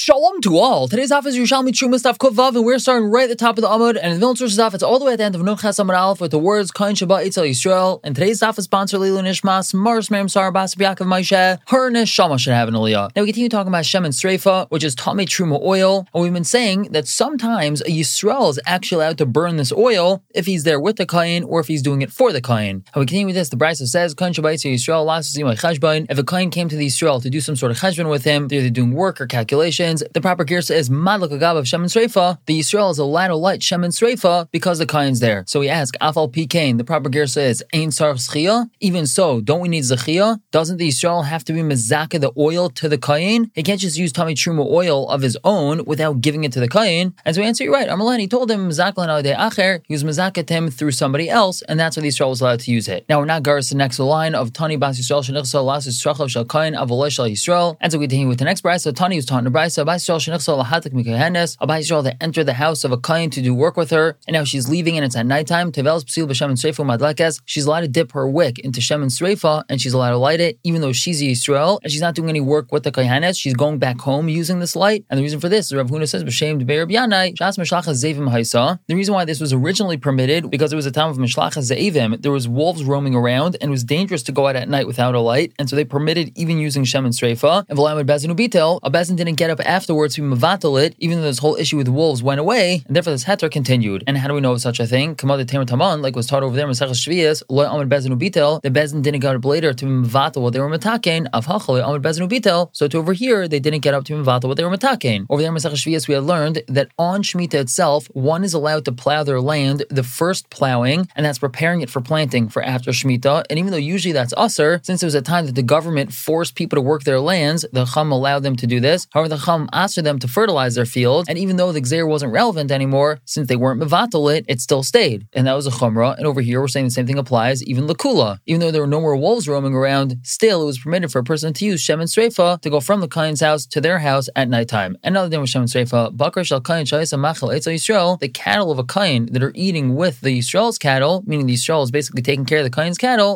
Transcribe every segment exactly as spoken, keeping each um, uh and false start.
Shalom to all. Today's daf is Yerushalmi Trumas Daf Kuvav, and we're starting right at the top of the Amud. And the Vilna Source daf, it's all the way at the end of Nun Ches Amud Aleph with the words Kain Shabbat Eitzel Yisrael. And today's daf is sponsored Leilu Nishmas Mars Miriam Sarah Bas Yaakov Moshe. Her neshama should have an aliyah. Now we continue talking about Shem and Sreifa, which is Tamei Truma oil. And we've been saying that sometimes a Yisrael is actually allowed to burn this oil if he's there with the Kain or if he's doing it for the Kain. And we continue with this. The Brisa says Kain Shabbat Eitzel Yisrael Las Zimai Cheshbon. If a Kain came to the Yisrael to do some sort of cheshbon with him, they're either doing work or calculations. The proper girsa is madlak agab of Shem and Sreifa. The Yisrael is allowed to light Shem and Sreifa because the Kain's there. So we ask, Afal Pi Kain, the proper girsa is Ein Sarf Zchiyah. Even so, don't we need Zechiyah? Doesn't the Yisrael have to be mezaka the oil to the Kain? He can't just use Tamei Truma oil of his own without giving it to the Kain. And so we answer, you're right. Amalani told him mezaklan alidei acher. He was mezakat him through somebody else, and that's why the Yisrael was allowed to use it. Now we're not garis the next line of Tani Bas Yisrael Shenichsa Lasis Trachav Shal Kain Avolei Shal Yisrael. And so we continue with the next brisa. So Tani was taught in the brisa. Abay Yisrael Lahatik Mikahanes. Abay Yisrael that entered the house of a Kain to do work with her, and now she's leaving and it's at nighttime. Tevel's Psil B'Shem and Sreifa Madlekes. She's allowed to dip her wick into Shem and Sreifa, and she's allowed to light it, even though she's a Yisrael and she's not doing any work with the Kahanes. She's going back home using this light. And the reason for this is Rav Huna says B'Shem Debei Rabbi Yanai Shas Meshlachas Zeivim Haisa. The reason why this was originally permitted because it was a time of Meshlachas Zeivim. There was wolves roaming around, and it was dangerous to go out at night without a light, and so they permitted even using Shem and Sreifa. And V'Lamed Bezin Ubitel, a Bezin didn't get up afterwards to mevatel it, even though this whole issue with wolves went away, and therefore this heter continued. And how do we know of such a thing? Kamad Tamer Taman, like was taught over there in Masechas Shvius, Lo Amud Bezin Ubitel, the Bezin didn't get up later to mevatel what they were mataken, of Hachal Amud Bezin Ubitel. So to over here, they didn't get up to mevatel what they were mataken. Over there in Masechas Shvius, we had learned that on Shemitah itself, one is allowed to plow their land, the first plowing, and that's preparing it for planting for after Shemitah. And even though usually that's usher, since it was a time that the government forced people to work their lands, the Chum allowed them to do this. However, the Chum asked them to fertilize their fields, and even though the Gzeir wasn't relevant anymore, since they weren't mevatel it, it still stayed. And that was a Chumrah. And over here, we're saying the same thing applies, even Lakula. Even though there were no more wolves roaming around, still it was permitted for a person to use Shem and Sreifa to go from the Kain's house to their house at nighttime. Another thing with Shem and Sreifa, Bakar Shal Kain Shayisa Machal Eitzel Yisrael, the cattle of a Kain that are eating with the Yisrael's cattle, meaning the Yisrael is basically taking care of the Kain's cattle,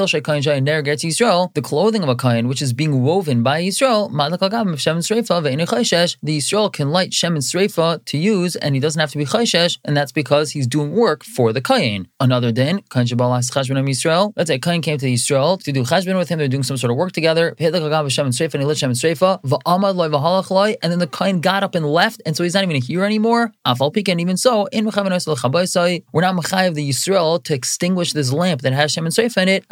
the clothing of a Kain, which is being woven by Yisrael, the Yisrael can light Shem and Sreifa to use, and he doesn't have to be chayshesh, and that's because he's doing work for the Kain. Another din, Kain Shabbalas Cheshbon Yisrael. Let's say Kain came to the Yisrael to do cheshbon with him, they're doing some sort of work together, Shem and Sreifa, and he lit Shem and Sreifa, and then the Kain got up and left, and so he's not even here anymore. And even so, in we're not mechayev the Yisrael to extinguish this lamp that has Shem and Sreifa in it.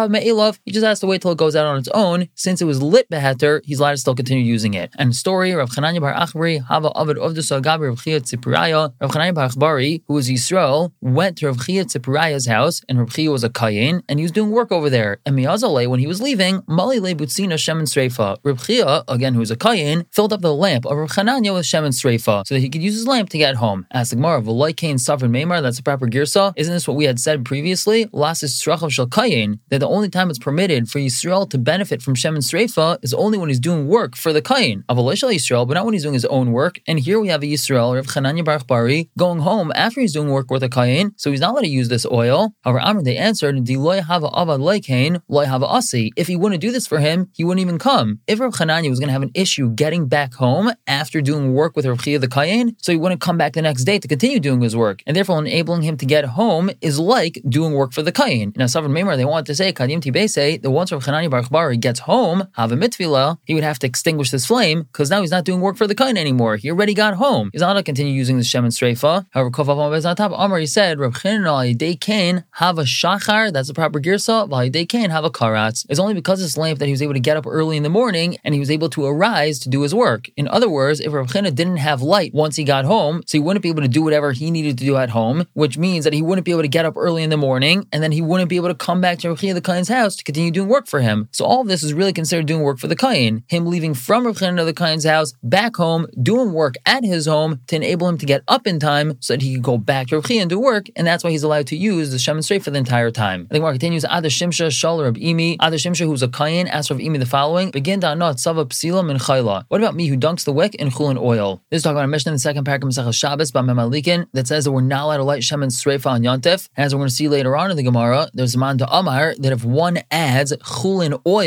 He just has to wait till it goes out on its own. Since it was lit beheter, he's allowed to still continue using it. And the story, Rav Chananya bar Achbari, Hava Avad Ovdus Agabi Rav Chia Tzipuraya, Rav Chananya bar Achbari, who was Yisrael, went to Rav Chia Tzipuraya's house, and Rav Chia was a Kayin, and he was doing work over there. And Miyazale, when he was leaving, Mali le Butzina Shem and Sreifa. Rav Chia, again who was a Kayin, filled up the lamp of Rav Chananya with Shem and Sreifa, so that he could use his lamp to get home. Asked the Gemara, V'loi Kain Safrin Meimar, that's the proper girsa. Isn't this what we had said previously? Lasis Trachav Shal Kayin, that the only time it's permitted for Yisrael to benefit from Shem and Sreifa is only when he's doing work for the Kain. Avolei Shal Yisrael, but not when he's doing his own work. And here we have a Yisrael, Rav Chananya bar Achbari, going home after he's doing work with a Kain, so he's not allowed to use this oil. However, Amr, they answered, Di loy hava avad loy Kain, loy hava asi. If he wouldn't do this for him, he wouldn't even come. If Rav Chananya was going to have an issue getting back home after doing work with Rav Chia the Kain, so he wouldn't come back the next day to continue doing his work, and therefore enabling him to get home is like doing work for the Kain. Now, Savin Meimar, they wanted to say, Kadim Tibese, that once Rav Chananya bar Achbari gets home, have a mitvila, he would have to extinguish this flame, because now he's not doing work for the Kain anymore. He already got home. He's not allowed to continue using the Shem and Sreifa. However, Kofav Amar on top, Amar, he said, Rav Chananya Day Kain have a shachar, that's the proper girsa, while Day Kain have a karatz. It's only because of this lamp that he was able to get up early in the morning, and he was able to arise to do his work. In other words, if Rav Chananya didn't have light once he got home, so he wouldn't be able to do whatever he needed to do at home, which means that he wouldn't be able to get up early in the morning, and then he wouldn't be able to come back to Rav Chia the Kain's house to continue doing work for him. So all of this is really considered doing work for the Kain. Him leaving from Rav Chananya the Kain's house back home, doing work at his home to enable him to get up in time so that he could go back to Rav Chia and do work, and that's why he's allowed to use the Shem and Sreifa for the entire time. The Gemara continues, Ada Shimsha Shal Rab Imi. Ada Shimsha, who's a Kain, asked Rav Imi the following, Begin to anot Sava Psila Min Chayla. What about me who dunks the wick in chulin oil? This is talking about a Mishnah in the second paragraph of Masechah Shabbos by Memalikin that says that we're not allowed to light Shem and Sreifa on Yontif. As we're going to see later on in the Gemara, there's a man to Amar that if one adds chulin oil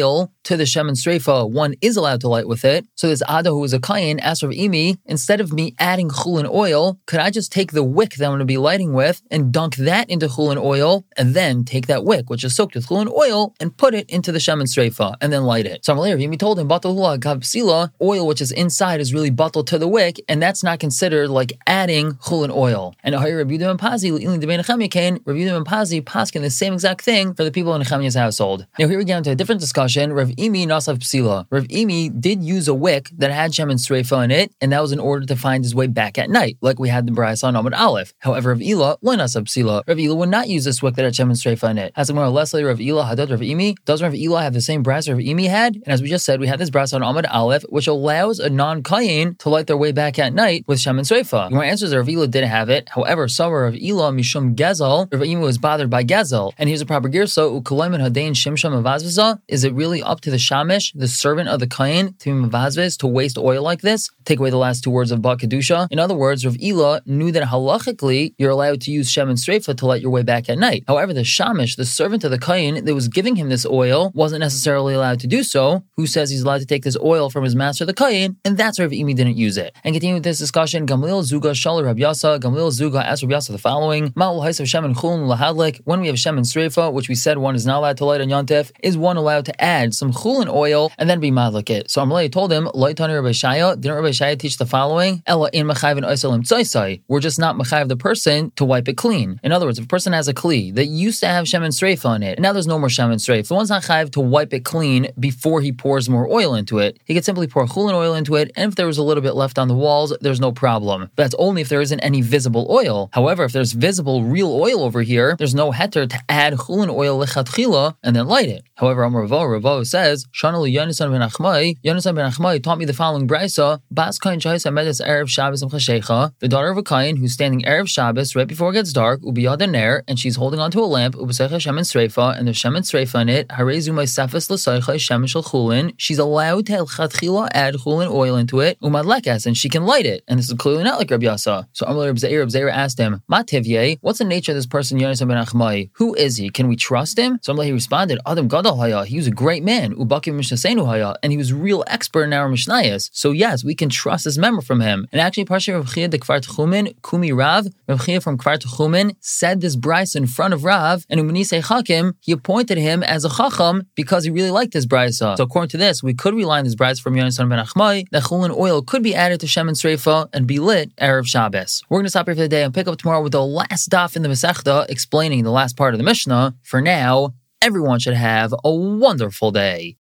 to the Shemen Sreifa, one is allowed to light with it. So this Ada who is a Kayin asked Rav Imi, instead of me adding chulin oil, could I just take the wick that I'm going to be lighting with and dunk that into chulin oil, and then take that wick, which is soaked with chulin oil, and put it into the Shemen Sreifa, and then light it. So Rav Imi told him, Batal hula gav psila, oil which is inside is really batal to the wick, and that's not considered like adding chulin oil. And Rav Yehuda ben Pazi, Rav Yehuda ben Pazi paskin the same exact thing for the people in Nechemiah's household. Now here we get into a different discussion. Rav Imi nasav psila. Rav Imi did use a wick that had Shemen Sreifa in it, and that was in order to find his way back at night, like we had the Brayso on Amud Aleph. However, Rav Ila lo nasav psila. Rav Ila would not use this wick that had Shemen Sreifa in it. As more or less later, Rav Ila hadad Rav Imi. Does Rav Ila have the same Brayso Rav Imi had? And as we just said, we had this Brayso on Amud Aleph, which allows a non-Kayin to light their way back at night with Shemen Sreifa. Your answer is Rav Ila didn't have it. However, Summer Rav Ila mishum gezel. Rav Imi was bothered by gezel, and here's a proper girsa. Ukolayim hadain shimsham avazviza. Is it really up to the shamish, the servant of the Kayin, to be mavazviz, to waste oil like this? Take away the last two words of Ba Kedusha. In other words, Rav Ila knew that halachically you're allowed to use Shemen Sreifa to light your way back at night. However, the shamish, the servant of the Kayin that was giving him this oil, wasn't necessarily allowed to do so. Who says he's allowed to take this oil from his master, the Kayin? And that's why Rav Imi didn't use it. And continue with this discussion. Gamliel Zuga Shalom Rav Yasa. Gamliel Zuga asked Rav Yasa the following: Ma'ul Hais of Shemen Chulin Lahadlik. When we have Shemen Sreifa, which we said one is not allowed to light on Yontif, is one allowed to add some chulin oil and then be madlik it? So Amalei told him, Loitani Rabbi Shaya, didn't Rabbi Shaya teach the following? Ella in Machayv and Oisalim Tzaisai. We're just not Machayv the person to wipe it clean. In other words, if a person has a kli that used to have Shemen Sreifa on it, and now there's no more Shemen Sreifa, the one's not Chayv to wipe it clean before he pours more oil into it. He could simply pour chulin oil into it, and if there was a little bit left on the walls, there's no problem. But that's only if there isn't any visible oil. However, if there's visible real oil over here, there's no heter to add chulin oil lechatchila and then light it. However, Amar Ravo, Ravo says, Shanali Yonasan ben Achmai, Yonasan ben Achmai taught me the following brayso: Bas Kain Shais Hamedes Erev Shabbos and Chashecha, the daughter of a Kain who's standing Erev Shabbos right before it gets dark, Ubiyad Ner, and she's holding onto a lamp, Ubesecha Shemen Sreifa, and there's Shemen Sreifa in it, Harezu Maisafis L'Saicha Shemen Shel Chulin. She's allowed to Chatchila add chulin oil into it, Umadlekas, and she can light it. And this is clearly not like Rabbi Yasa. So Amar Reb Zeir, Reb Zeir asked him, Ma Tivye, what's the nature of this person, Yonasan ben Achmai? Who is he? Can we trust him? So he responded, Adam Gadol Haya, he was a great man, Ubakim Mishnasenu Haya, and he was real expert in our Mishnayos. So yes, we can trust this member from him. And actually, Parsha Rav Chia de Kfar Techumen, Kumi Rav, Rav Chia from Kfar Techumen, said this brayso in front of Rav, and Umanisei Chakim, he appointed him as a Chacham because he really liked this brayso. So according to this, we could rely on this brayso from Yonasan ben Achmai, that chulin oil could be added to Shemen Sreifa and be lit Erev Shabbos. We're going to stop here for the day and pick up tomorrow with the last daf in the Masechta explaining the last part of the Mishnah. For now, everyone should have a wonderful day.